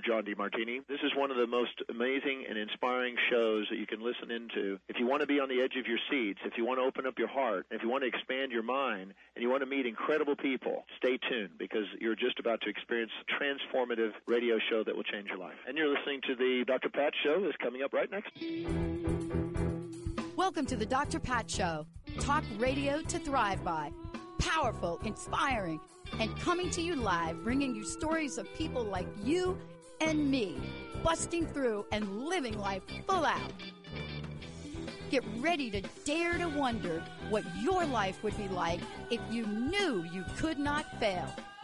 John DeMartini. This is one of the most amazing and inspiring shows that you can listen into. If you want to be on the edge of your seats, if you want to open up your heart, if you want to expand your mind, and you want to meet incredible people, stay tuned because you're just about to experience a transformative radio show that will change your life. And you're listening to the Dr. Pat Show that's coming up right next. Welcome to the Dr. Pat Show. Talk radio to thrive by. Powerful, inspiring, and coming to you live, bringing you stories of people like you and me, busting through and living life full out. Get ready to dare to wonder what your life would be like if you knew you could not fail.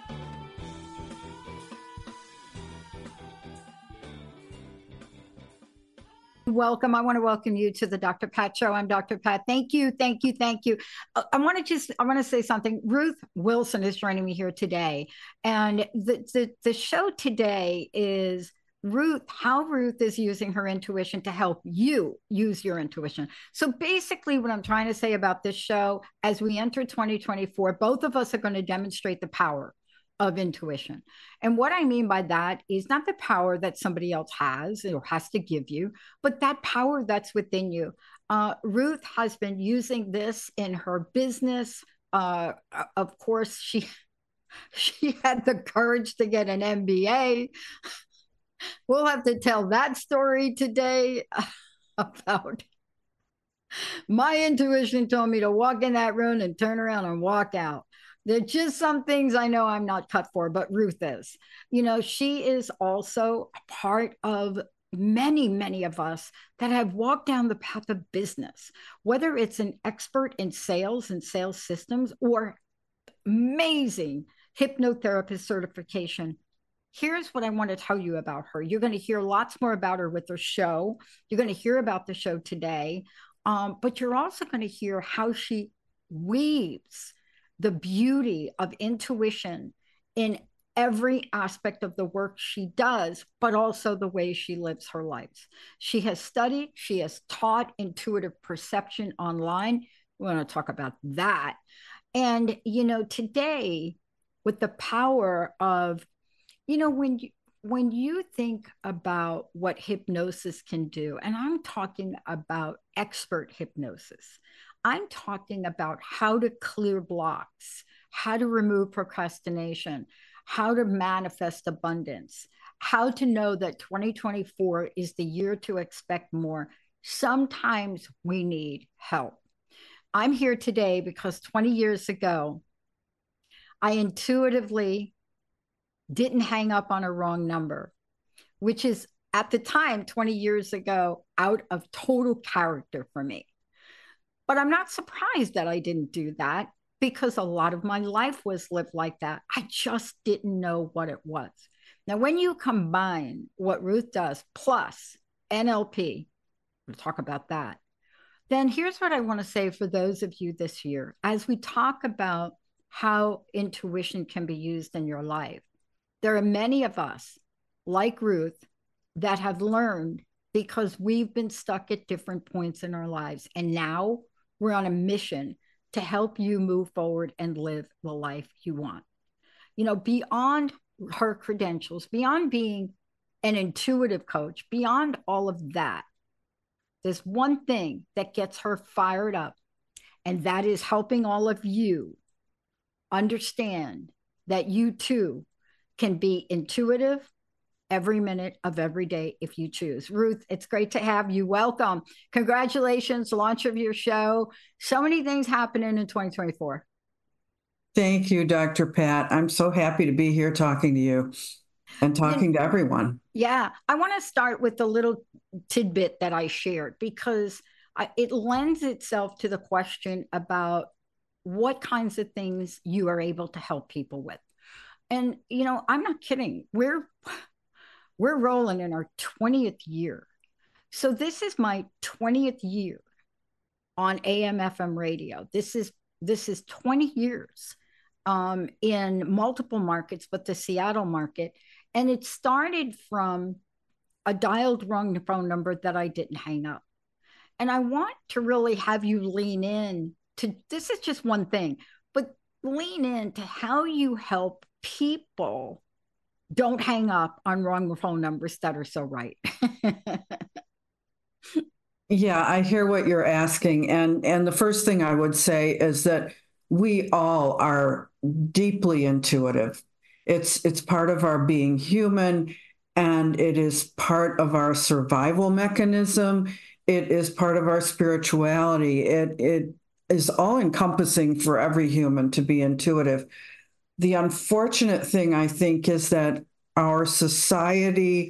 Welcome. I want to welcome you to the Dr. Pat Show. I'm Dr. Pat. Thank you. Thank you. Thank you. I want to say something. Ruth Wilson is joining me here today. And the show today is how Ruth is using her intuition to help you use your intuition. So basically what I'm trying to say about this show, as we enter 2024, both of us are going to demonstrate the power of intuition. And what I mean by that is not the power that somebody else has or has to give you, but that power that's within you. Ruth has been using this in her business. Of course, she had the courage to get an MBA. We'll have to tell that story today about my intuition told me to walk in that room and turn around and walk out. There's just some things I know I'm not cut for, but Ruth is. You know, she is also a part of many, many of us that have walked down the path of business, whether it's an expert in sales and sales systems or amazing hypnotherapist certification. Here's what I want to tell you about her. You're going to hear lots more about her with her show. You're going to hear about the show today, but you're also going to hear how she weaves the beauty of intuition in every aspect of the work she does, but also the way she lives her life. She has studied, she has taught intuitive perception online. We want to talk about that. And, you know, today, with the power of, you know, when you think about what hypnosis can do, and I'm talking about expert hypnosis, I'm talking about how to clear blocks, how to remove procrastination, how to manifest abundance, how to know that 2024 is the year to expect more. Sometimes we need help. I'm here today because 20 years ago, I intuitively didn't hang up on a wrong number, which is at the time, 20 years ago, out of total character for me. But I'm not surprised that I didn't do that because a lot of my life was lived like that. I just didn't know what it was. Now, when you combine what Ruth does plus NLP, we'll talk about that, then here's what I want to say for those of you this year, as we talk about how intuition can be used in your life. There are many of us, like Ruth, that have learned because we've been stuck at different points in our lives. And now we're on a mission to help you move forward and live the life you want. You know, beyond her credentials, beyond being an intuitive coach, beyond all of that, there's one thing that gets her fired up, and that is helping all of you understand that you too can be intuitive every minute of every day if you choose. Ruth, it's great to have you. Welcome. Congratulations, launch of your show. So many things happening in 2024. Thank you, Dr. Pat. I'm so happy to be here talking to you and talking to everyone. Yeah, I want to start with a little tidbit that I shared because it lends itself to the question about what kinds of things you are able to help people with. And, you know, I'm not kidding. We're rolling in our 20th year. So this is my 20th year on AM FM radio. This is 20 years in multiple markets, but the Seattle market. And it started from a dialed wrong phone number that I didn't hang up. And I want to really have you lean in to, this is just one thing, but lean into how you help people Don't hang up on wrong phone numbers that are so right. Yeah, I hear what you're asking. And the first thing I would say is that we all are deeply intuitive. It's part of our being human, and it is part of our survival mechanism. It is part of our spirituality. It is all encompassing for every human to be intuitive. The unfortunate thing, I think, is that our society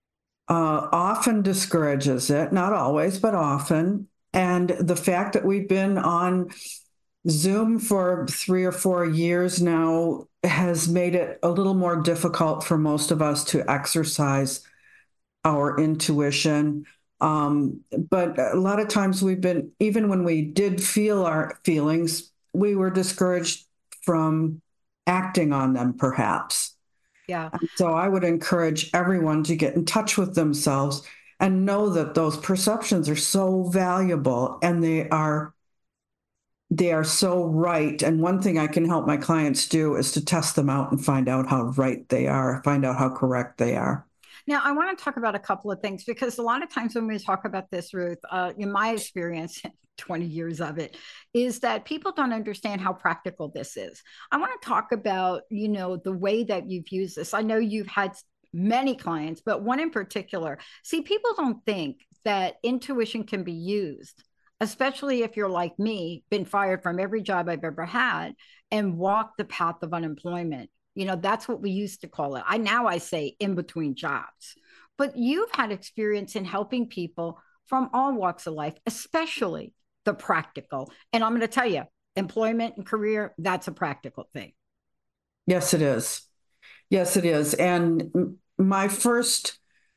often discourages it, not always, but often. And the fact that we've been on Zoom for 3 or 4 years now has made it a little more difficult for most of us to exercise our intuition. But a lot of times we've been, even when we did feel our feelings, we were discouraged from acting on them, perhaps. Yeah. So I would encourage everyone to get in touch with themselves and know that those perceptions are so valuable, and they are so right. And one thing I can help my clients do is to test them out and find out how right they are, find out how correct they are. Now, I want to talk about a couple of things, because a lot of times when we talk about this, Ruth, in my experience, 20 years of it, is that people don't understand how practical this is. I want to talk about, the way that you've used this. I know you've had many clients, but one in particular. See, people don't think that intuition can be used, especially if you're like me, been fired from every job I've ever had and walked the path of unemployment. That's what we used to call it. I say in between jobs. But you've had experience in helping people from all walks of life, especially the practical. And I'm going to tell you, employment and career, that's a practical thing. Yes, it is. Yes, it is. And my first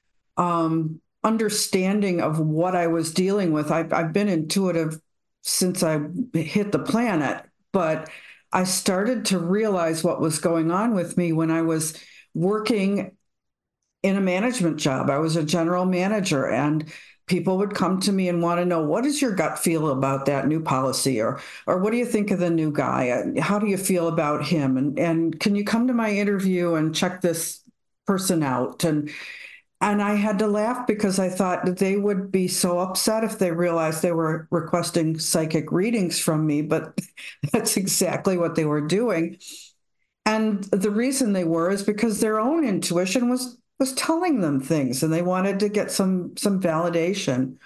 understanding of what I was dealing with, I've been intuitive since I hit the planet, but I started to realize what was going on with me when I was working in a management job. I was a general manager, and people would come to me and want to know, what does your gut feel about that new policy? Or what do you think of the new guy? How do you feel about him? And can you come to my interview and check this person out? And I had to laugh, because I thought that they would be so upset if they realized they were requesting psychic readings from me, but that's exactly what they were doing. And the reason they were is because their own intuition was telling them things, and they wanted to get some validation.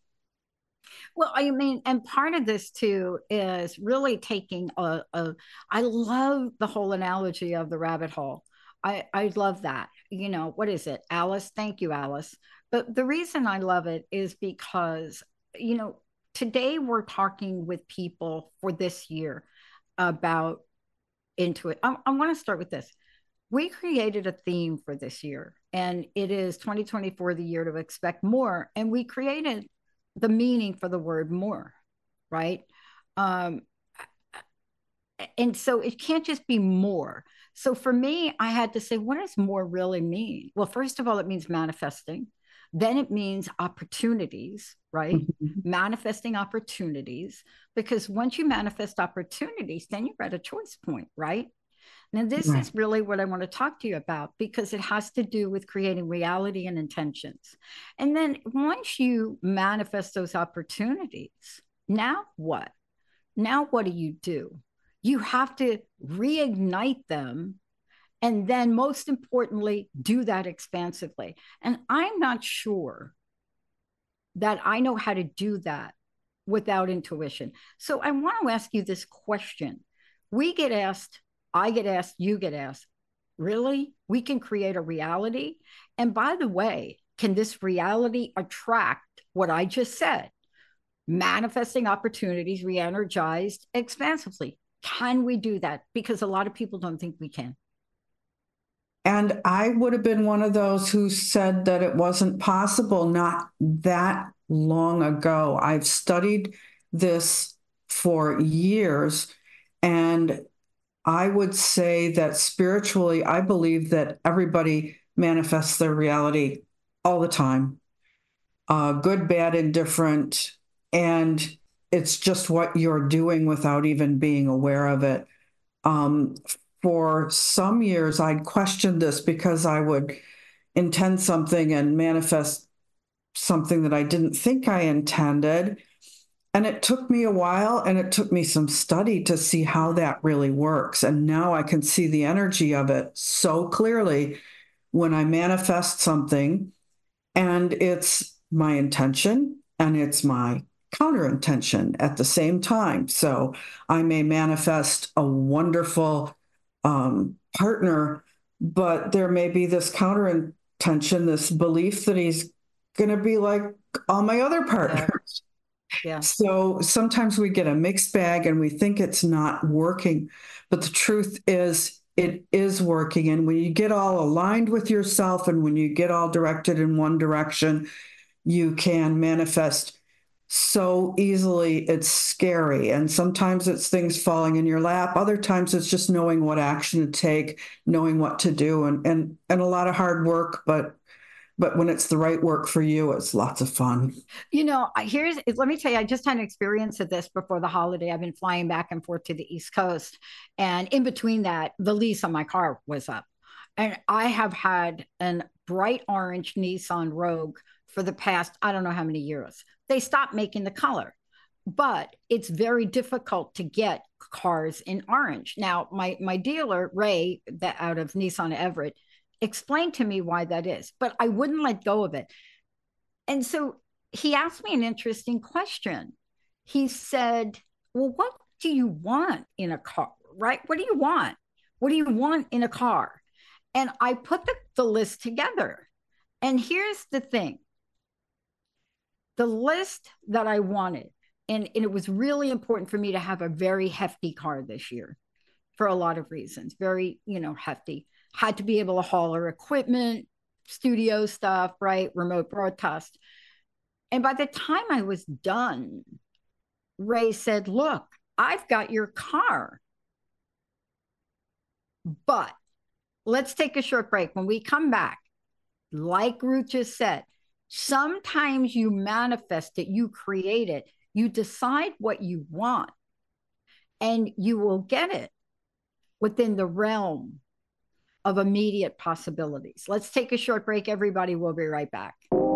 Well, I mean, and part of this too is really taking I love the whole analogy of the rabbit hole. I love that. What is it? Alice. Thank you, Alice. But the reason I love it is because, today we're talking with people for this year about Intuit. I want to start with this. We created a theme for this year, and it is 2024, the year to expect more. And we created the meaning for the word more, right? And so it can't just be more. So for me, I had to say, what does more really mean? Well, first of all, it means manifesting. Then it means opportunities, right? Mm-hmm. Manifesting opportunities, because once you manifest opportunities, then you're at a choice point, right? Now, this is really what I want to talk to you about, because it has to do with creating reality and intentions. And then once you manifest those opportunities, now what? Now, what do? You have to reignite them. And then most importantly, do that expansively. And I'm not sure that I know how to do that without intuition. So I want to ask you this question. We get asked, I get asked, you get asked, really? We can create a reality? And by the way, can this reality attract what I just said? Manifesting opportunities, re-energized expansively. Can we do that? Because a lot of people don't think we can. And I would have been one of those who said that it wasn't possible not that long ago. I've studied this for years, and I would say that spiritually, I believe that everybody manifests their reality all the time, good, bad, indifferent, and it's just what you're doing without even being aware of it. for some years, I'd questioned this because I would intend something and manifest something that I didn't think I intended. And it took me a while, and it took me some study to see how that really works. And now I can see the energy of it so clearly when I manifest something, and it's my intention and it's my counter intention at the same time. So I may manifest a wonderful partner, but there may be this counter intention, this belief that he's going to be like all my other partners. Yeah. So sometimes we get a mixed bag and we think it's not working, but the truth is it is working. And when you get all aligned with yourself and when you get all directed in one direction, you can manifest so easily. It's scary. And sometimes it's things falling in your lap. Other times it's just knowing what action to take, knowing what to do, and a lot of hard work, but when it's the right work for you, it's lots of fun. You know, let me tell you, I just had an experience of this before the holiday. I've been flying back and forth to the East Coast. And in between that, the lease on my car was up. And I have had a bright orange Nissan Rogue for the past, I don't know how many years. They stopped making the color, but it's very difficult to get cars in orange. Now, my dealer, Ray, out of Nissan Everett, explained to me why that is, but I wouldn't let go of it. And so he asked me an interesting question. He said, well, what do you want in a car, right? What do you want? What do you want in a car? And I put the list together. And here's the thing. The list that I wanted, and it was really important for me to have a very hefty car this year for a lot of reasons, very, hefty. Had to be able to haul our equipment, studio stuff, right? Remote broadcast. And by the time I was done, Ray said, look, I've got your car. But let's take a short break. When we come back, like Ruth just said, sometimes you manifest it, you create it, you decide what you want, and you will get it within the realm of immediate possibilities. Let's take a short break, everybody. We'll be right back.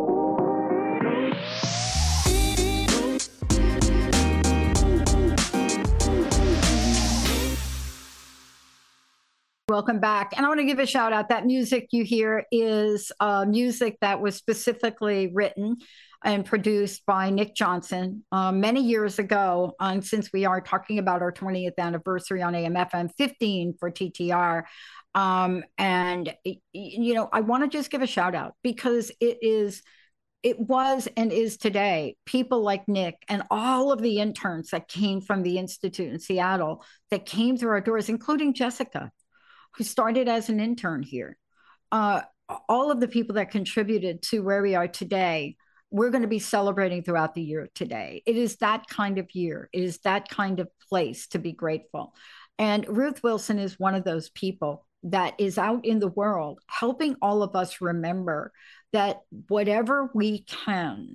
Welcome back. And I want to give a shout out. That music you hear is music that was specifically written and produced by Nick Johnson many years ago. And since we are talking about our 20th anniversary on AM/FM 15 for TTR, I want to just give a shout out because it was and is today people like Nick and all of the interns that came from the Institute in Seattle that came through our doors, including Jessica, who started as an intern here. All of the people that contributed to where we are today, we're going to be celebrating throughout the year today. It is that kind of year. It is that kind of place to be grateful. And Ruth Wilson is one of those people that is out in the world helping all of us remember that whatever we can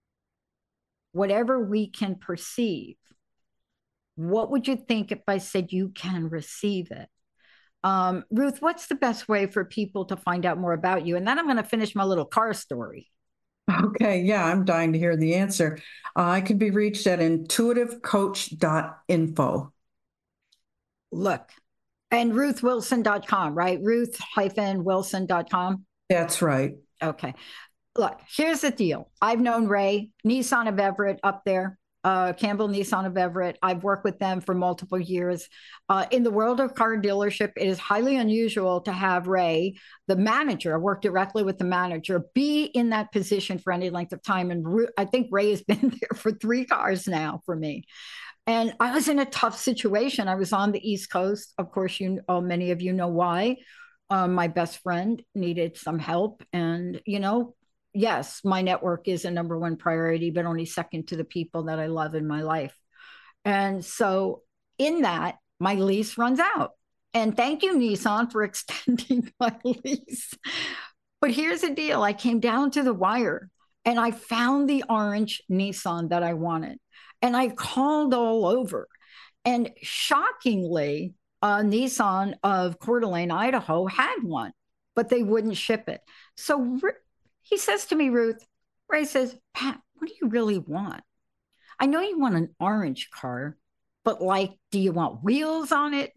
perceive, what would you think if I said you can receive it? Ruth, what's the best way for people to find out more about you? And then I'm going to finish my little car story. Okay. Yeah, I'm dying to hear the answer. I can be reached at intuitivecoach.info. Look, and ruthwilson.com, right? Ruth-wilson.com. That's right. Okay. Look, here's the deal. I've known Ray, Nissan of Everett up there. Campbell Nissan of Everett. I've worked with them for multiple years. In the world of car dealership, it is highly unusual to have Ray, the manager, I work directly with the manager, be in that position for any length of time. And I think Ray has been there for 3 cars now for me. And I was in a tough situation. I was on the East Coast. Of course, many of you know why. My best friend needed some help. And, yes, my network is a number 1 priority, but only second to the people that I love in my life. And so in that, my lease runs out. And thank you, Nissan, for extending my lease. But here's the deal. I came down to the wire and I found the orange Nissan that I wanted. And I called all over. And shockingly, Nissan of Coeur d'Alene, Idaho had one, but they wouldn't ship it. So he says to me, Ruth, Ray says, Pat, what do you really want? I know you want an orange car, but like, do you want wheels on it?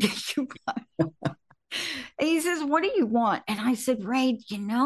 He says, what do you want? And I said, Ray,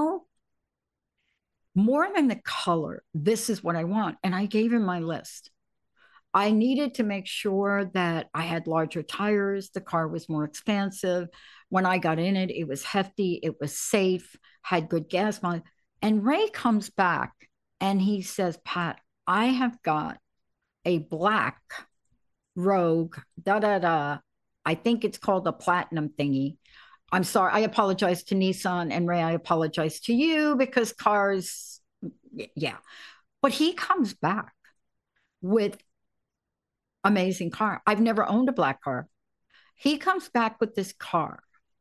more than the color, this is what I want. And I gave him my list. I needed to make sure that I had larger tires. The car was more expansive. When I got in it, it was hefty, it was safe, had good gas mileage. And Ray comes back and he says, Pat, I have got a black Rogue, I think it's called a platinum thingy. I'm sorry. I apologize to Nissan, and Ray, I apologize to you because cars, yeah. But he comes back with amazing car. I've never owned a black car. He comes back with this car.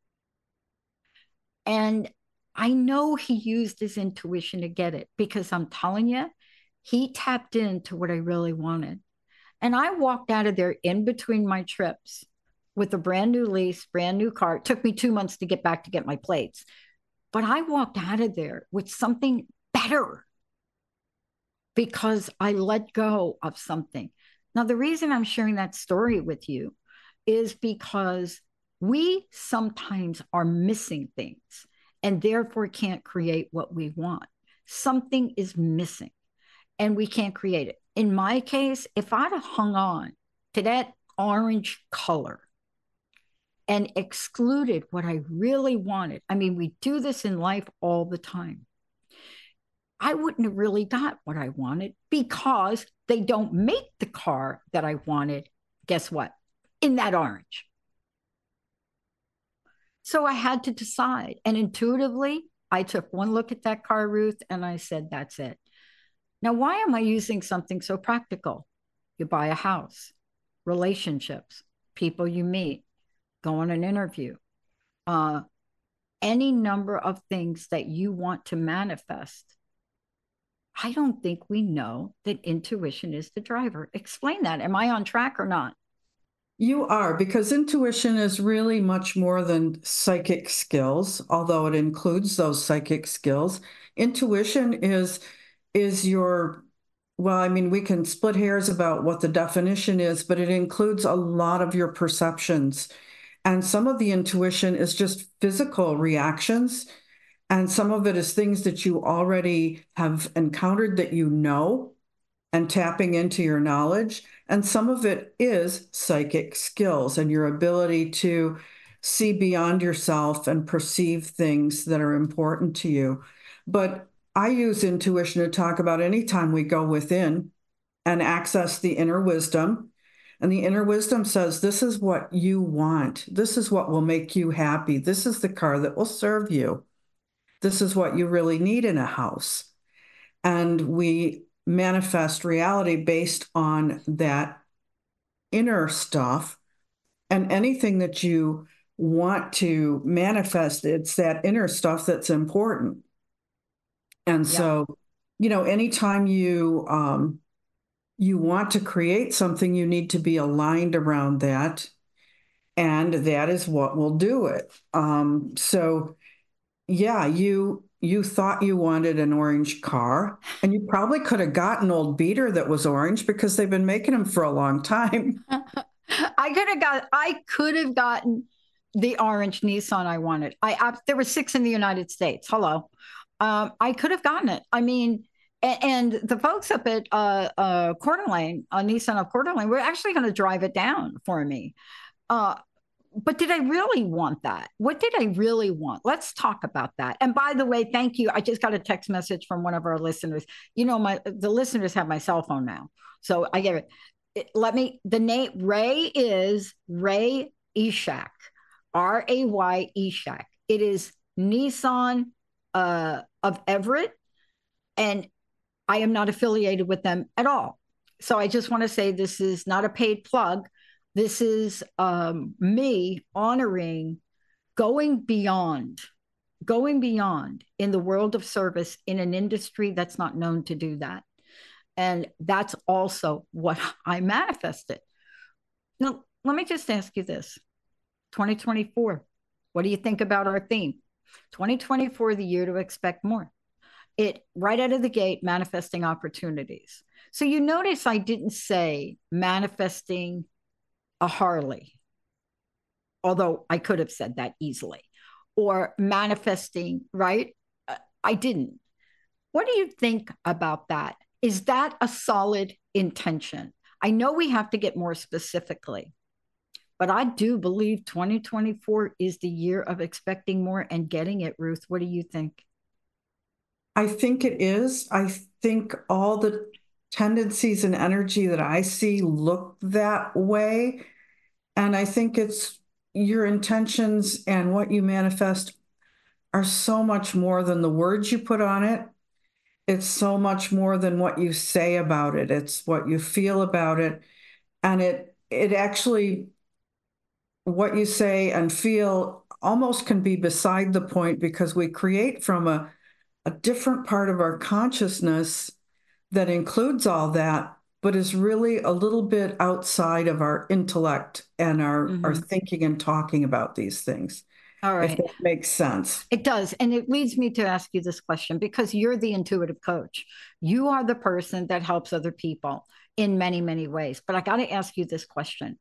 And I know he used his intuition to get it because I'm telling you, he tapped into what I really wanted. And I walked out of there in between my trips with a brand new lease, brand new car. It took me 2 months to get back to get my plates. But I walked out of there with something better because I let go of something. Now, the reason I'm sharing that story with you is because we sometimes are missing things and therefore can't create what we want. Something is missing and we can't create it. In my case, if I'd have hung on to that orange color and excluded what I really wanted, I mean, we do this in life all the time, I wouldn't have really got what I wanted because they don't make the car that I wanted, guess what, in that orange. So I had to decide. And intuitively, I took one look at that car, Ruth, and I said, that's it. Now, why am I using something so practical? You buy a house, relationships, people you meet, go on an interview, any number of things that you want to manifest. I don't think we know that intuition is the driver. Explain that. Am I on track or not? You are, because intuition is really much more than psychic skills, although it includes those psychic skills. Intuition is your, well, I mean, we can split hairs about what the definition is, but it includes a lot of your perceptions. And some of the intuition is just physical reactions. And some of it is things that you already have encountered that you know, and tapping into your knowledge. And some of it is psychic skills and your ability to see beyond yourself and perceive things that are important to you. But I use intuition to talk about anytime we go within and access the inner wisdom. And the inner wisdom says, this is what you want. This is what will make you happy. This is the car that will serve you. This is what you really need in a house. And we manifest reality based on that inner stuff. And anything that you want to manifest, it's that inner stuff that's important. And so, anytime you want to create something, you need to be aligned around that. And that is what will do it. So yeah, you thought you wanted an orange car, and you probably could have gotten an old beater that was orange because they've been making them for a long time. I could have gotten the orange Nissan I wanted. There were 6 in the United States. Hello. I could have gotten it. I mean, and the folks up at Coeur d'Alene, Nissan of Coeur d'Alene, were actually going to drive it down for me. But did I really want that? What did I really want? Let's talk about that. And by the way, thank you. I just got a text message from one of our listeners. The listeners have my cell phone now. So I get it. The name Ray is Ray Eshak, Ray Eshak. It is Nissan of Everett. And I am not affiliated with them at all. So I just want to say this is not a paid plug. This is me honoring going beyond in the world of service in an industry that's not known to do that. And that's also what I manifested. Now, let me just ask you this. 2024. What do you think about our theme? 2024, the year to expect more. It right out of the gate, manifesting opportunities. So you notice I didn't say manifesting a Harley, although I could have said that easily, or manifesting, right? I didn't. What do you think about that? Is that a solid intention? I know we have to get more specifically, but I do believe 2024 is the year of expecting more and getting it, Ruth. What do you think? I think it is. I think all the tendencies and energy that I see look that way. And I think it's your intentions and what you manifest are so much more than the words you put on it. It's so much more than what you say about it. It's what you feel about it. And it actually, what you say and feel almost can be beside the point, because we create from a different part of our consciousness that includes all that, but is really a little bit outside of our intellect and our thinking and talking about these things. All right. If that makes sense. It does. And it leads me to ask you this question, because you're the intuitive coach. You are the person that helps other people in many, many ways. But I got to ask you this question.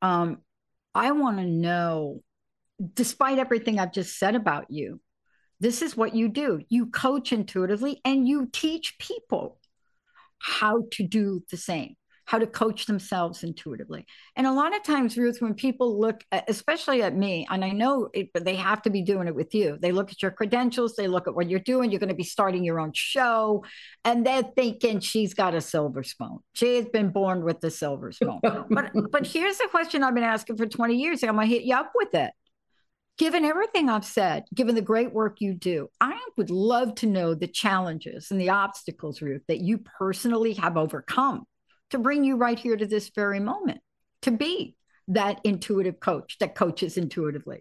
I want to know, despite everything I've just said about you, this is what you do. You coach intuitively and you teach people how to do the same, how to coach themselves intuitively. And a lot of times, Ruth, when people look, especially at me, and I know it, but they have to be doing it with you. They look at your credentials, they look at what you're doing. You're going to be starting your own show, and they're thinking she's got a silver spoon. She has been born with the silver spoon. but here's the question I've been asking for 20 years. I'm going to hit you up with it. Given everything I've said, given the great work you do, I would love to know the challenges and the obstacles, Ruth, that you personally have overcome to bring you right here to this very moment, to be that intuitive coach that coaches intuitively.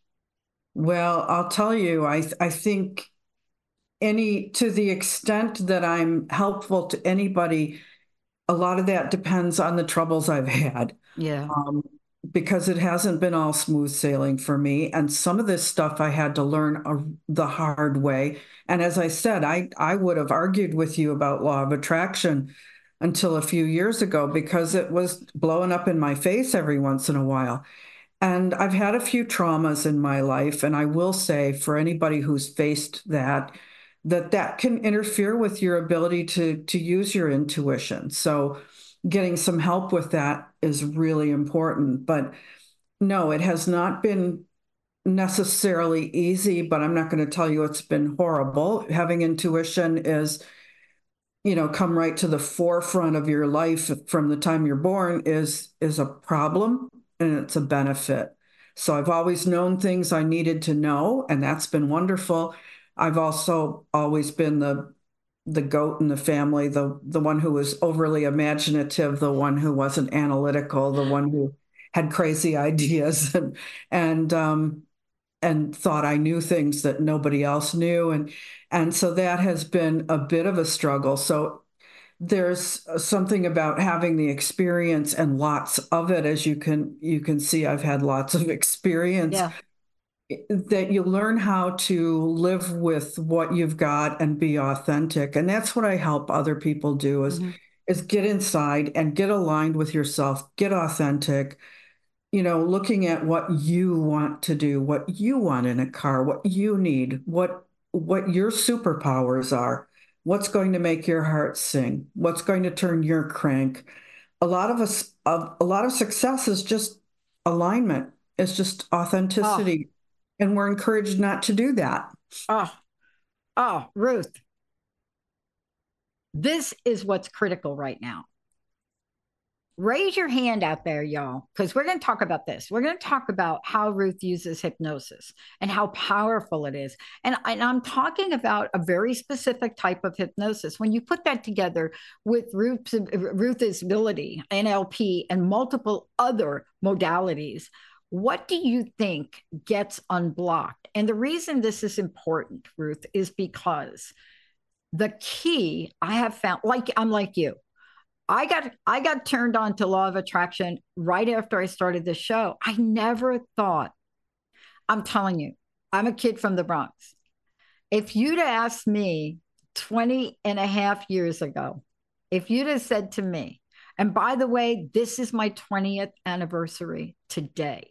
Well, I'll tell you, I think to the extent that I'm helpful to anybody, a lot of that depends on the troubles I've had. Yeah. Because it hasn't been all smooth sailing for me. And some of this stuff I had to learn the hard way. And as I said, I would have argued with you about law of attraction until a few years ago, because it was blowing up in my face every once in a while. And I've had a few traumas in my life. And I will say, for anybody who's faced that can interfere with your ability to use your intuition. So getting some help with that is really important. But no, it has not been necessarily easy, but I'm not going to tell you it's been horrible. Having intuition is, come right to the forefront of your life from the time you're born is a problem, and it's a benefit. So I've always known things I needed to know, and that's been wonderful. I've also always been the goat in the family, the one who was overly imaginative, the one who wasn't analytical, the one who had crazy ideas and thought I knew things that nobody else knew. And so that has been a bit of a struggle. So there's something about having the experience and lots of it. As you can see, I've had lots of experience. Yeah. That you learn how to live with what you've got and be authentic. And that's what I help other people do is get inside and get aligned with yourself, get authentic, looking at what you want to do, what you want in a car, what you need, what your superpowers are, what's going to make your heart sing, what's going to turn your crank. A lot of success is just alignment. It's just authenticity. And we're encouraged not to do that. Oh, Ruth, this is what's critical right now. Raise your hand out there, y'all, because we're going to talk about this. We're going to talk about how Ruth uses hypnosis and how powerful it is. And I'm talking about a very specific type of hypnosis. When you put that together with Ruth's ability, NLP, and multiple other modalities, what do you think gets unblocked? And the reason this is important, Ruth, is because the key I have found, I'm like you, I got turned on to law of attraction right after I started this show. I never thought I'm telling you, I'm a kid from the Bronx. If you'd asked me 20 and a half years ago, if you'd have said to me, and by the way, this is my 20th anniversary today.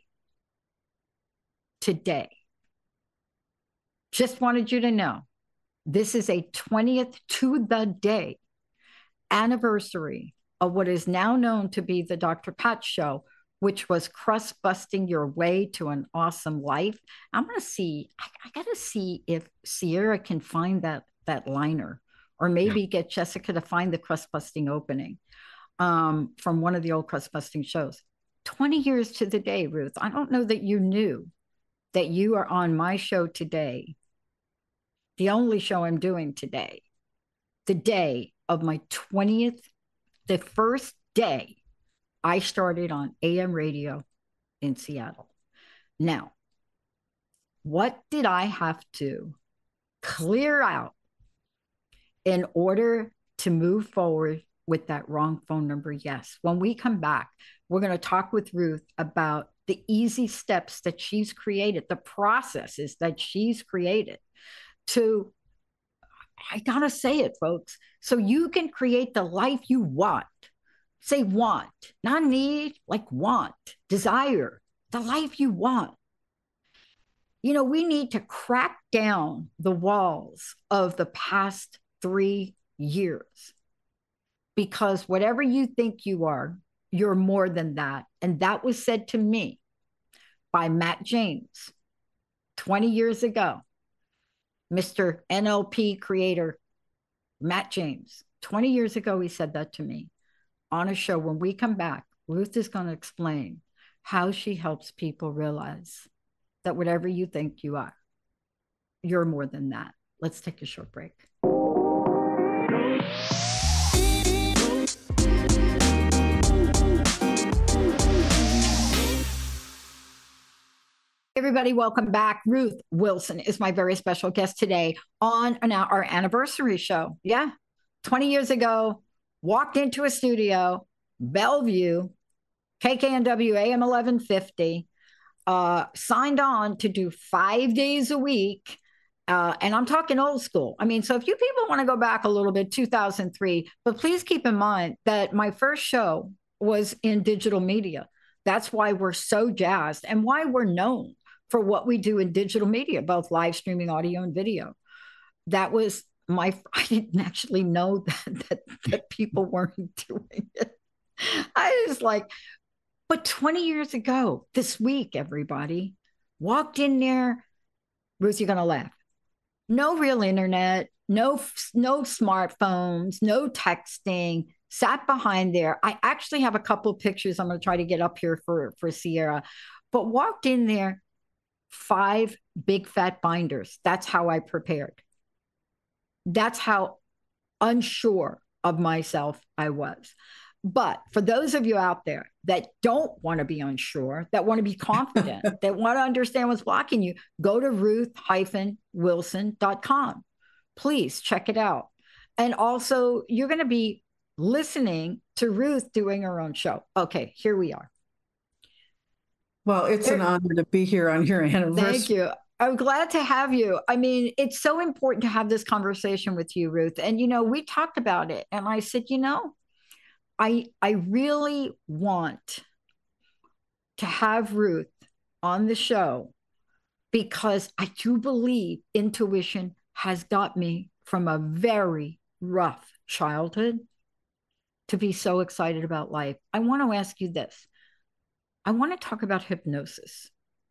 Just wanted you to know, this is a 20th to the day anniversary of what is now known to be the Dr. Pat Show, which was crust busting your way to an awesome life. I'm going to see, I got to see if Sierra can find that liner, or maybe get Jessica to find the crust busting opening from one of the old crust busting shows. 20 years to the day, Ruth. I don't know that you knew that you are on my show today, the only show I'm doing today, the day of my 20th, the first day I started on AM radio in Seattle. Now, what did I have to clear out in order to move forward with that wrong phone number? Yes. When we come back, we're going to talk with Ruth about the easy steps that she's created, the processes that she's created to, I got to say it, folks, so you can create the life you want. Say want, not need, like want, desire, the life you want. You know, we need to crack down the walls of the past 3 years, because whatever you think you are, you're more than that. And that was said to me by Matt James 20 years ago. Mr. NLP creator, Matt James, 20 years ago, he said that to me on a show. When we come back, Ruth is going to explain how she helps people realize that whatever you think you are, you're more than that. Let's take a short break. Everybody, welcome back. Ruth Wilson is my very special guest today on our anniversary show. Yeah, 20 years ago, walked into a studio, Bellevue, KKNW AM 1150, signed on to do 5 days a week. And I'm talking old school. I mean, so if you people want to go back a little bit, 2003, but please keep in mind that my first show was in digital media. That's why we're so jazzed and why we're known for what we do in digital media, both live streaming audio and video. That was I didn't actually know that people weren't doing it. I was like, but 20 years ago, this week, everybody walked in there. Ruth, you're going to laugh. No real internet, no smartphones, no texting, sat behind there. I actually have a couple of pictures I'm going to try to get up here for Sierra, but walked in there, 5 big fat binders. That's how I prepared. That's how unsure of myself I was. But for those of you out there that don't want to be unsure, that want to be confident, that want to understand what's blocking you, go to ruth-wilson.com. Please check it out. And also, you're going to be listening to Ruth doing her own show. Okay, here we are. Well, it's an honor to be here on your anniversary. Thank you. I'm glad to have you. I mean, it's so important to have this conversation with you, Ruth. And, you know, we talked about it. And I said, you know, I really want to have Ruth on the show because I do believe intuition has got me from a very rough childhood to be so excited about life. I want to ask you this. I want to talk about hypnosis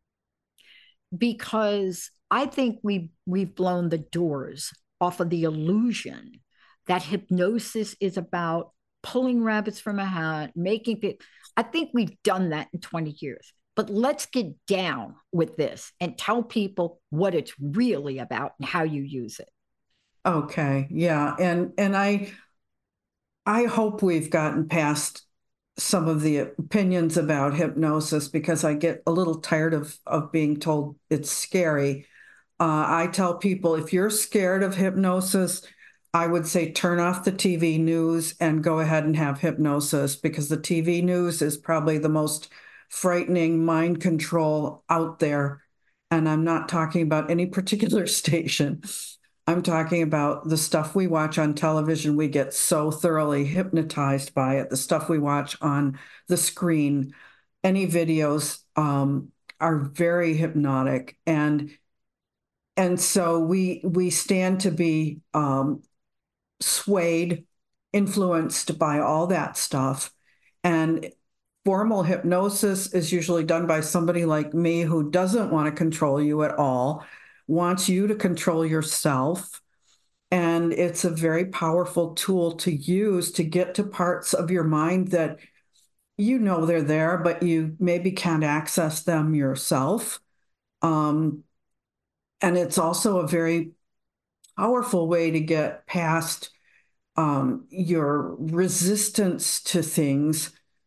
because I think we've blown the doors off of the illusion that hypnosis is about pulling rabbits from a hat, making people. I think we've done that in 20 years. But let's get down with this and tell people what it's really about and how you use it. Okay, yeah, and I hope we've gotten past some of the opinions about hypnosis because I get a little tired of being told it's scary. I tell people, if you're scared of hypnosis, I would say turn off the TV news and go ahead and have hypnosis because the TV news is probably the most frightening mind control out there. And I'm not talking about any particular station. I'm talking about the stuff we watch on television. We get so thoroughly hypnotized by it. The stuff we watch on the screen, any videos are very hypnotic. And so we stand to be swayed, influenced by all that stuff. And formal hypnosis is usually done by somebody like me who doesn't want to control you at all, wants you to control yourself. And it's a very powerful tool to use to get to parts of your mind that you know they're there, but you maybe can't access them yourself. And it's also a very powerful way to get past your resistance to things.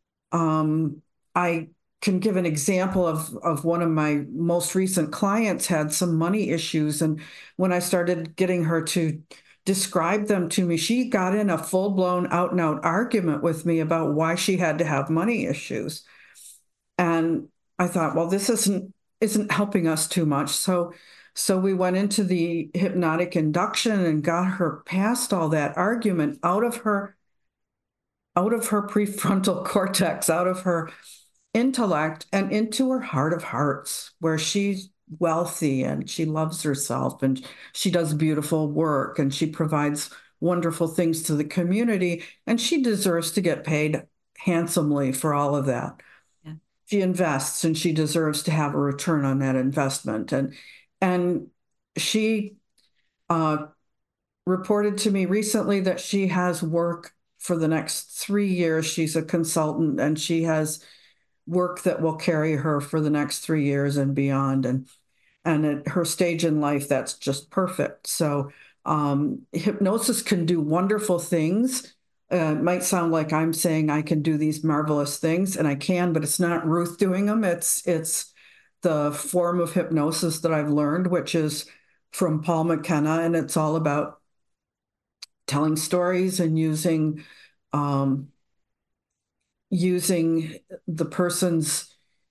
I can give an example of one of my most recent clients had some money issues. And when I started getting her to describe them to me, she got in a full-blown out-and-out argument with me about why she had to have money issues. And I thought, well, this isn't helping us too much. So we went into the hypnotic induction and got her past all that argument out of her prefrontal cortex, out of her intellect, and into her heart of hearts, where she's wealthy and she loves herself and she does beautiful work and she provides wonderful things to the community, and she deserves to get paid handsomely for all of that. Yeah. She invests and she deserves to have a return on that investment. And she reported to me recently that she has work for the next 3 years. She's a consultant and she has work that will carry her for the next 3 years and beyond. And at her stage in life, that's just perfect. So hypnosis can do wonderful things. It might sound like I'm saying I can do these marvelous things, and I can, but it's not Ruth doing them. It's the form of hypnosis that I've learned, which is from Paul McKenna, and it's all about telling stories and using the person's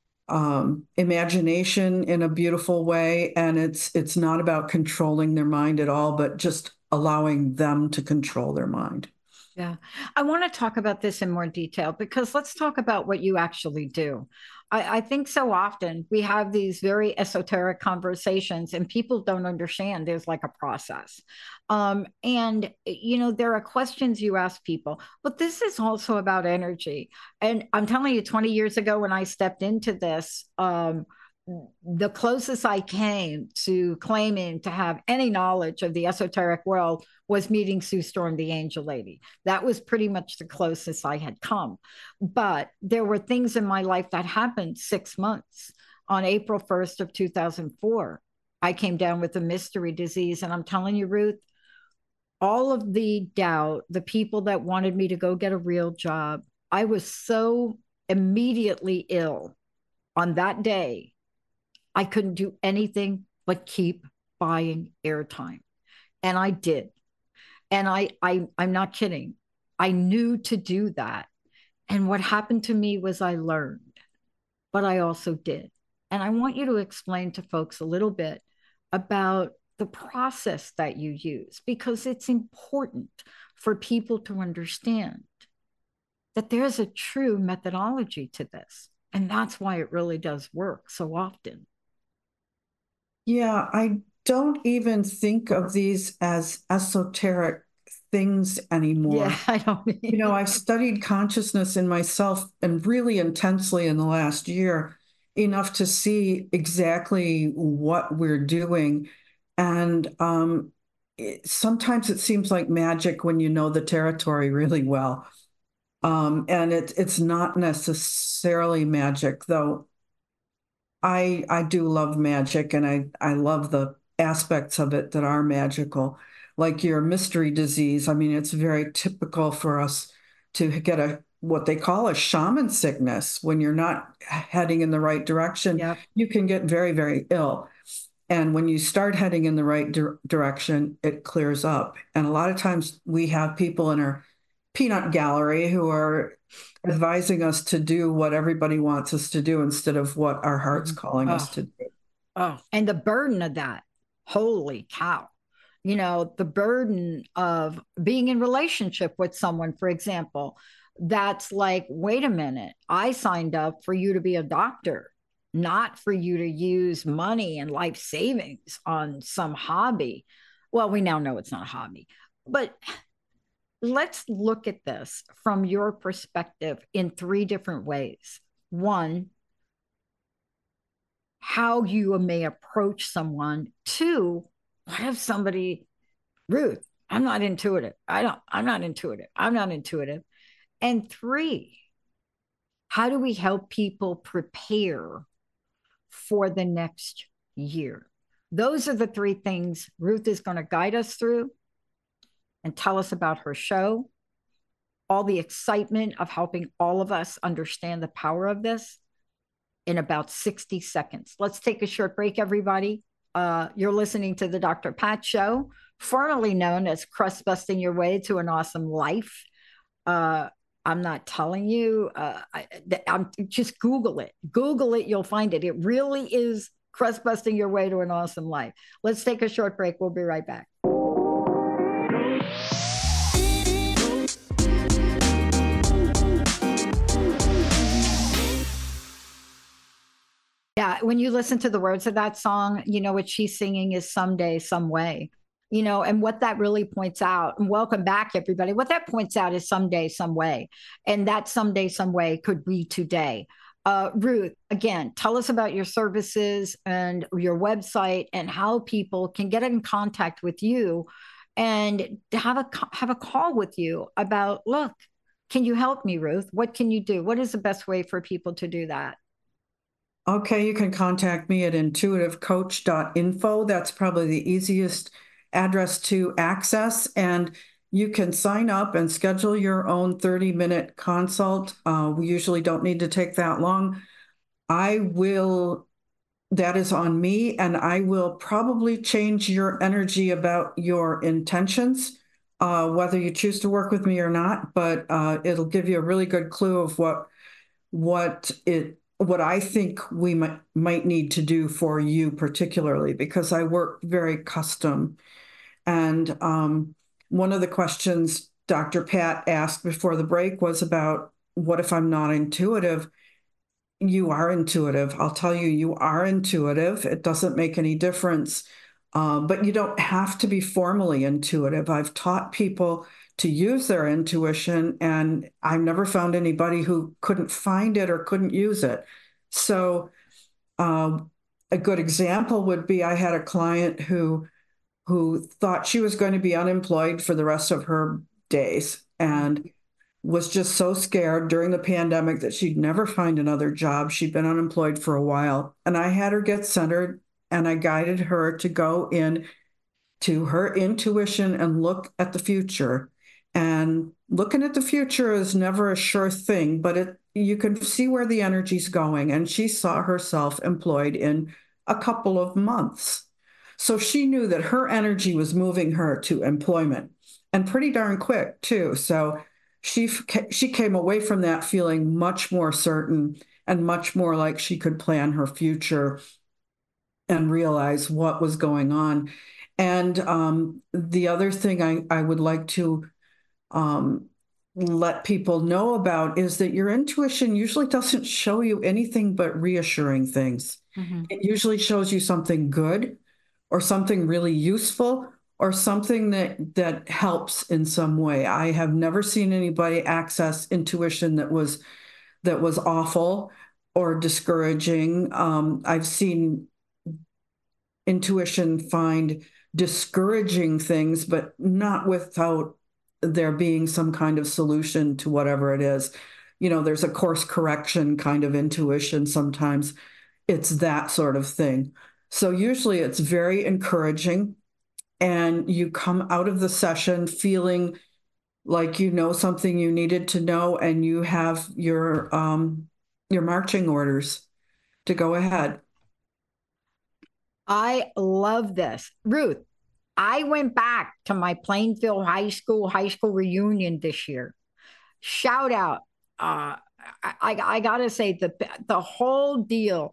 imagination in a beautiful way. And it's not about controlling their mind at all, but just allowing them to control their mind. Yeah. I want to talk about this in more detail, because let's talk about what you actually do. I think so often we have these very esoteric conversations and people don't understand there's like a process. And, there are questions you ask people, but this is also about energy. And I'm telling you, 20 years ago when I stepped into this, the closest I came to claiming to have any knowledge of the esoteric world was meeting Sue Storm, the angel lady. That was pretty much the closest I had come. But there were things in my life that happened 6 months. On April 1st of 2004, I came down with a mystery disease. And I'm telling you, Ruth, all of the doubt, the people that wanted me to go get a real job, I was so immediately ill on that day. I couldn't do anything but keep buying airtime. And I did. And I'm not kidding. I knew to do that. And what happened to me was I learned, but I also did. And I want you to explain to folks a little bit about the process that you use, because it's important for people to understand that there's a true methodology to this. And that's why it really does work so often. Yeah, I don't even think of these as esoteric things anymore. Yeah, I don't. I've studied consciousness in myself and really intensely in the last year, enough to see exactly what we're doing. And sometimes it seems like magic when you know the territory really well. And it's not necessarily magic, though. I do love magic, and I love the aspects of it that are magical, like your mystery disease. I mean, it's very typical for us to get what they call a shaman sickness. When you're not heading in the right direction, yep, you can get very, very ill. And when you start heading in the right direction, it clears up. And a lot of times we have people in our peanut gallery who are advising us to do what everybody wants us to do instead of what our heart's calling us to do. Oh, and the burden of that. Holy cow. You know, the burden of being in relationship with someone, for example, that's like, wait a minute, I signed up for you to be a doctor, not for you to use money and life savings on some hobby. Well, we now know it's not a hobby, but let's look at this from your perspective in three different ways. One, how you may approach someone. Two, what if somebody, Ruth, I'm not intuitive. I'm not intuitive. I'm not intuitive. And three, how do we help people prepare for the next year? Those are the three things Ruth is going to guide us through and tell us about her show, all the excitement of helping all of us understand the power of this in about 60 seconds. Let's take a short break, everybody. You're listening to the Dr. Pat Show, formerly known as Crust Busting Your Way to an Awesome Life. I'm not telling you. I'm just Google it. Google it. You'll find it. It really is Crust Busting Your Way to an Awesome Life. Let's take a short break. We'll be right back. Yeah, when you listen to the words of that song, you know what she's singing is someday, some way. You know, and what that really points out, and welcome back, everybody. What that points out is someday, some way. And that someday, some way could be today. Ruth, again, tell us about your services and your website and how people can get in contact with you and have a call with you about, look, can you help me, Ruth? What can you do? What is the best way for people to do that? Okay, you can contact me at intuitivecoach.info. That's probably the easiest address to access. And you can sign up and schedule your own 30-minute consult. We usually don't need to take that long. That is on me, and I will probably change your energy about your intentions, whether you choose to work with me or not, but it'll give you a really good clue of what I think we might need to do for you particularly, because I work very custom. And one of the questions Dr. Pat asked before the break was about, what if I'm not intuitive? You are intuitive. I'll tell you, you are intuitive. It doesn't make any difference. But you don't have to be formally intuitive. I've taught people to use their intuition, and I've never found anybody who couldn't find it or couldn't use it. So a good example would be, I had a client who thought she was going to be unemployed for the rest of her days and was just so scared during the pandemic that she'd never find another job. She'd been unemployed for a while. And I had her get centered, and I guided her to go in to her intuition and look at the future. And looking at the future is never a sure thing, but you can see where the energy's going. And she saw herself employed in a couple of months. So she knew that her energy was moving her to employment, and pretty darn quick too. So she came away from that feeling much more certain and much more like she could plan her future and realize what was going on. And the other thing I would like to let people know about is that your intuition usually doesn't show you anything but reassuring things. Mm-hmm. It usually shows you something good or something really useful or something that helps in some way. I have never seen anybody access intuition that was awful or discouraging. I've seen intuition find discouraging things, but not without there being some kind of solution to whatever it is. You know, there's a course correction kind of intuition. Sometimes it's that sort of thing. So usually it's very encouraging, and you come out of the session feeling like you know something you needed to know, and you have your marching orders to go ahead. I love this. Ruth, I went back to my Plainfield high school reunion this year. Shout out. I got to say the whole deal.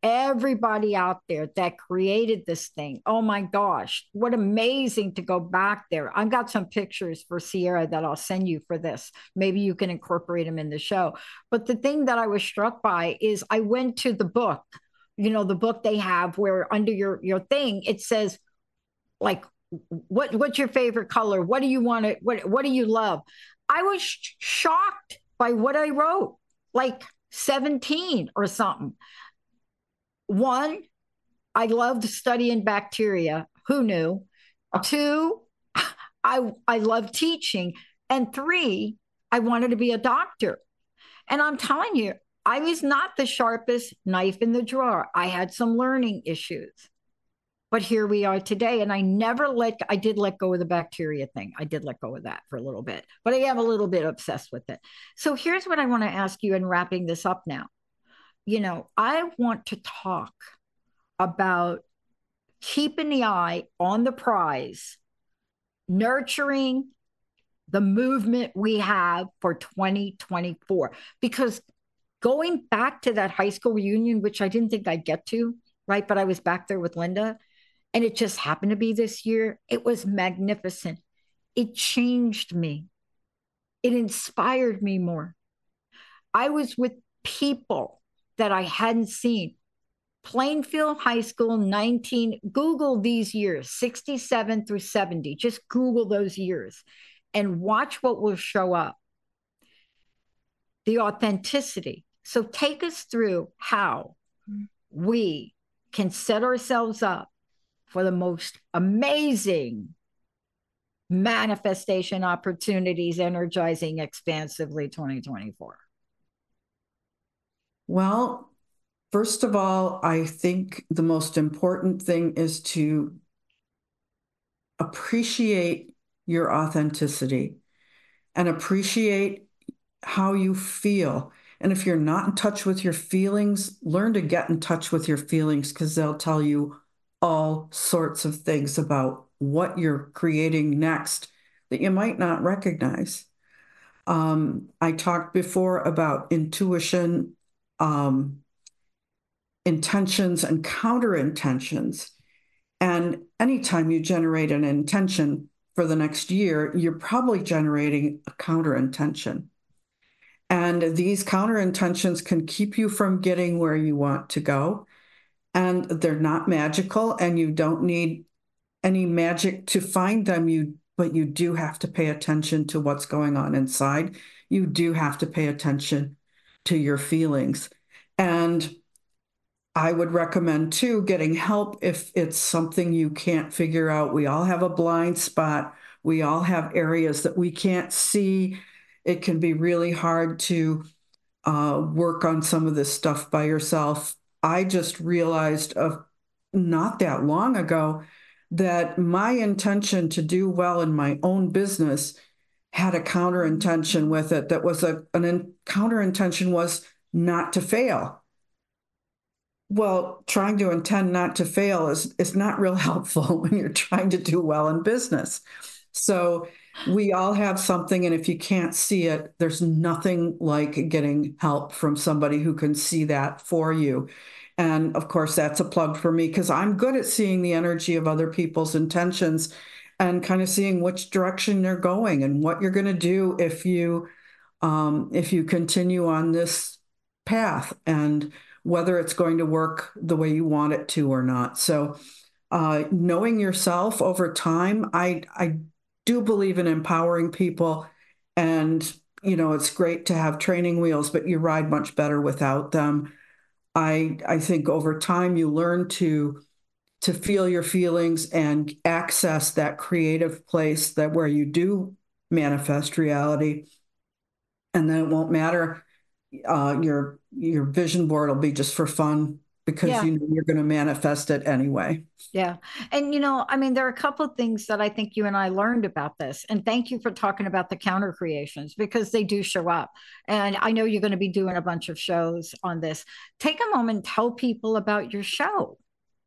everybody out there that created this thing. Oh my gosh, what amazing to go back there. I've got some pictures for Sierra that I'll send you for this. Maybe you can incorporate them in the show. But the thing that I was struck by is I went to the book, the book they have where under your thing, it says like, what's your favorite color? What do you want to, what do you love? I was shocked by what I wrote, like 17 or something. One, I loved studying bacteria. Who knew? Two, I love teaching. And three, I wanted to be a doctor. And I'm telling you, I was not the sharpest knife in the drawer. I had some learning issues. But here we are today. And I did let go of the bacteria thing. I did let go of that for a little bit, but I am a little bit obsessed with it. So here's what I want to ask you in wrapping this up now. I want to talk about keeping the eye on the prize, nurturing the movement we have for 2024. Because going back to that high school reunion, which I didn't think I'd get to, right? But I was back there with Linda, and it just happened to be this year. It was magnificent. It changed me. It inspired me more. I was with people that I hadn't seen. Plainfield High School, Google these years, 67 through 70. Just Google those years and watch what will show up. The authenticity. So take us through how we can set ourselves up for the most amazing manifestation opportunities, energizing expansively 2024. Well, first of all, I think the most important thing is to appreciate your authenticity and appreciate how you feel. And if you're not in touch with your feelings, learn to get in touch with your feelings, because they'll tell you all sorts of things about what you're creating next that you might not recognize. I talked before about intuition, intentions and counter intentions. And anytime you generate an intention for the next year, you're probably generating a counter intention. And these counter intentions can keep you from getting where you want to go. And they're not magical, and you don't need any magic to find them. But you do have to pay attention to what's going on inside. You do have to pay attention to your feelings. And I would recommend, too, getting help if it's something you can't figure out. We all have a blind spot. We all have areas that we can't see. It can be really hard to work on some of this stuff by yourself. I just realized not that long ago that my intention to do well in my own business had a counter intention with it. That was counter intention was not to fail. Well, trying to intend not to fail is not real helpful when you're trying to do well in business. So we all have something, and if you can't see it, there's nothing like getting help from somebody who can see that for you. And of course, that's a plug for me, because I'm good at seeing the energy of other people's intentions and kind of seeing which direction they're going and what you're going to do if you continue on this path, and whether it's going to work the way you want it to or not. So knowing yourself over time, I do believe in empowering people. And, it's great to have training wheels, but you ride much better without them. I think over time you learn to feel your feelings and access that creative place where you do manifest reality. And then it won't matter. Your vision board will be just for fun, because you're going to manifest it anyway. Yeah. And, there are a couple of things that I think you and I learned about this. And thank you for talking about the counter creations, because they do show up. And I know you're going to be doing a bunch of shows on this. Take a moment, tell people about your show.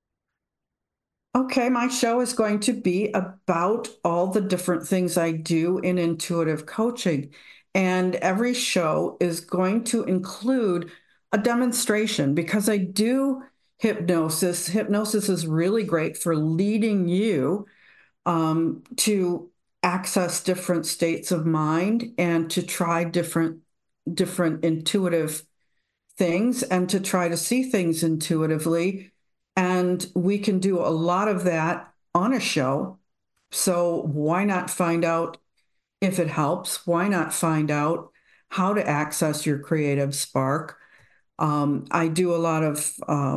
Okay, my show is going to be about all the different things I do in intuitive coaching. And every show is going to include a demonstration, because I do hypnosis. Hypnosis is really great for leading you to access different states of mind and to try different intuitive things and to try to see things intuitively. And we can do a lot of that on a show. So why not find out if it helps? Why not find out how to access your creative spark? I do a lot of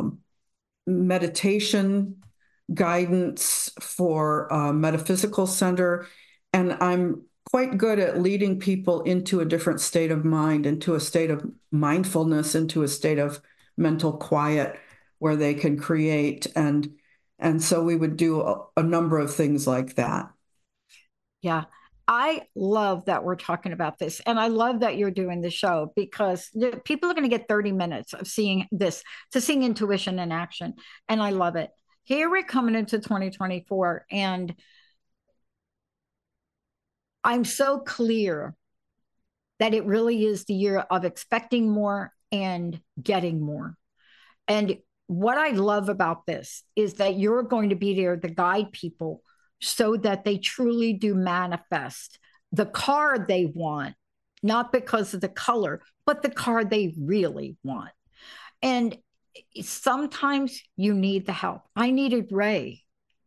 meditation guidance for Metaphysical Center, and I'm quite good at leading people into a different state of mind, into a state of mindfulness, into a state of mental quiet where they can create. And so we would do a number of things like that. Yeah. I love that we're talking about this. And I love that you're doing the show because people are going to get 30 minutes of seeing this, to seeing intuition in action. And I love it. Here we're coming into 2024. And I'm so clear that it really is the year of expecting more and getting more. And what I love about this is that you're going to be there to guide people so that they truly do manifest the car they want, not because of the color, but the car they really want. And sometimes you need the help. I needed Ray.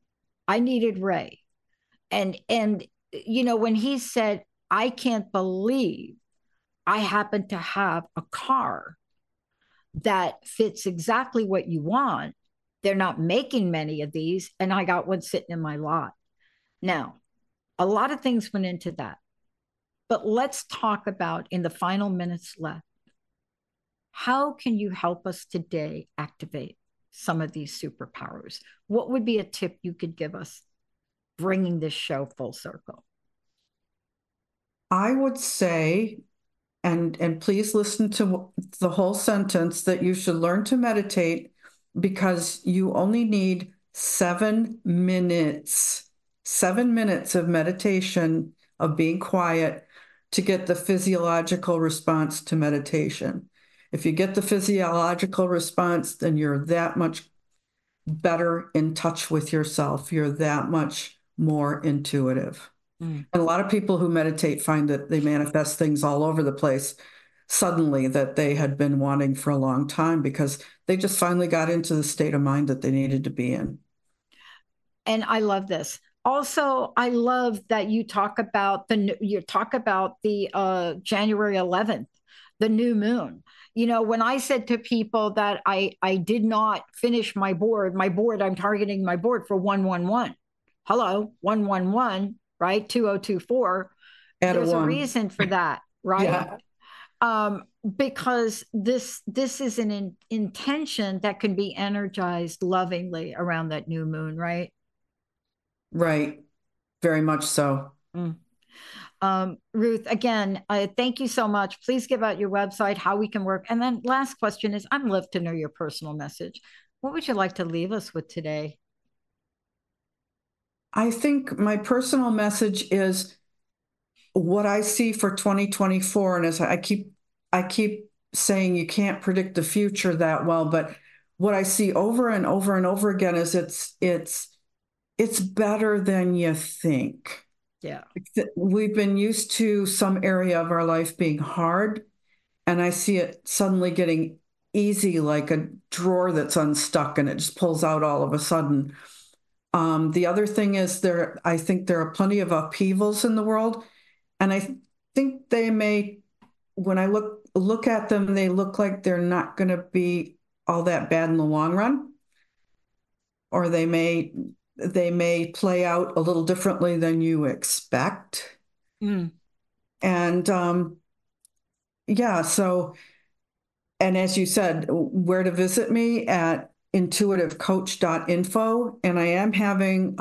And you know, when he said, I can't believe I happen to have a car that fits exactly what you want. They're not making many of these, and I got one sitting in my lot. Now, a lot of things went into that, but let's talk about, in the final minutes left, how can you help us today activate some of these superpowers? What would be a tip you could give us bringing this show full circle? I would say, and please listen to the whole sentence, that you should learn to meditate because you only need 7 minutes, 7 minutes of meditation, of being quiet, to get the physiological response to meditation. If you get the physiological response, then you're that much better in touch with yourself. You're that much more intuitive. And a lot of people who meditate find that they manifest things all over the place suddenly that they had been wanting for a long time because they just finally got into the state of mind that they needed to be in. And I love this. Also, I love that you talk about the January 11th, the new moon. You know, when I said to people that I did not finish my board, I'm targeting my board for 111. Hello, 111. Right? 2024. There's a reason for that, right? Yeah. Because this is an intention that can be energized lovingly around that new moon, right? Right. Very much so. Ruth, again, thank you so much. Please give out your website, how we can work. And then last question is, I'd love to know your personal message. What would you like to leave us with today? I think my personal message is what I see for 2024. And as I keep saying, you can't predict the future that well, but what I see over and over and over again is it's better than you think. Yeah. We've been used to some area of our life being hard, and I see it suddenly getting easy, like a drawer that's unstuck and it just pulls out all of a sudden. The other thing is I think there are plenty of upheavals in the world, and I think they may, when I look at them, they look like they're not going to be all that bad in the long run, or they may play out a little differently than you expect. And yeah, so, and as you said, where to visit me at intuitivecoach.info. And I am having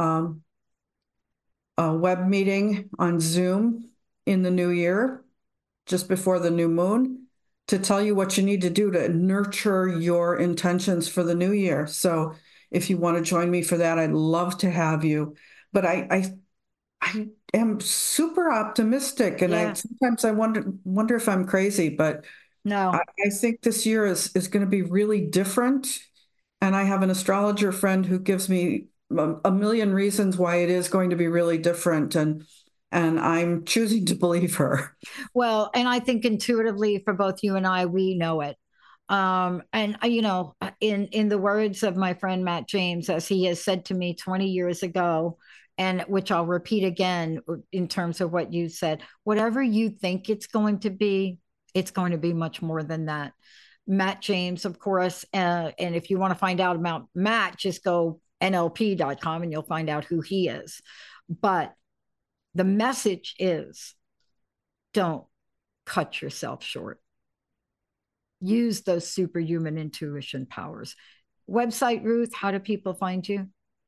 a web meeting on Zoom in the new year, just before the new moon, to tell you what you need to do to nurture your intentions for the new year. So if you want to join me for that, I'd love to have you. But I am super optimistic, and yeah. Sometimes I wonder if I'm crazy, but no, I think this year is going to be really different. And I have an astrologer friend who gives me a million reasons why it is going to be really different. And I'm choosing to believe her. Well, and I think intuitively for both you and I, we know it. And you know, in the words of my friend Matt James, as he has said to me 20 years ago, and which I'll repeat again in terms of what you said, whatever you think it's going to be much more than that. Matt James, of course, and if you want to find out about Matt, just go NLP.com and you'll find out who he is. But the message is, don't cut yourself short. Use those superhuman intuition powers. Website, Ruth, how do people find you?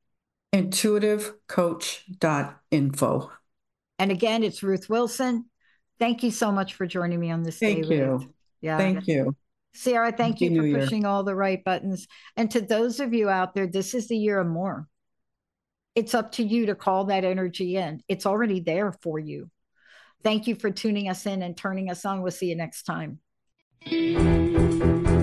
Intuitivecoach.info. And again, it's Ruth Wilson. Thank you so much for joining me on this day, Thank you. Ruth. Yeah. Thank you. Sarah, thank you for Year. pushing all the right buttons. And to those of you out there, this is the year of more. It's up to you to call that energy in. It's already there for you. Thank you for tuning us in and turning us on. We'll see you next time.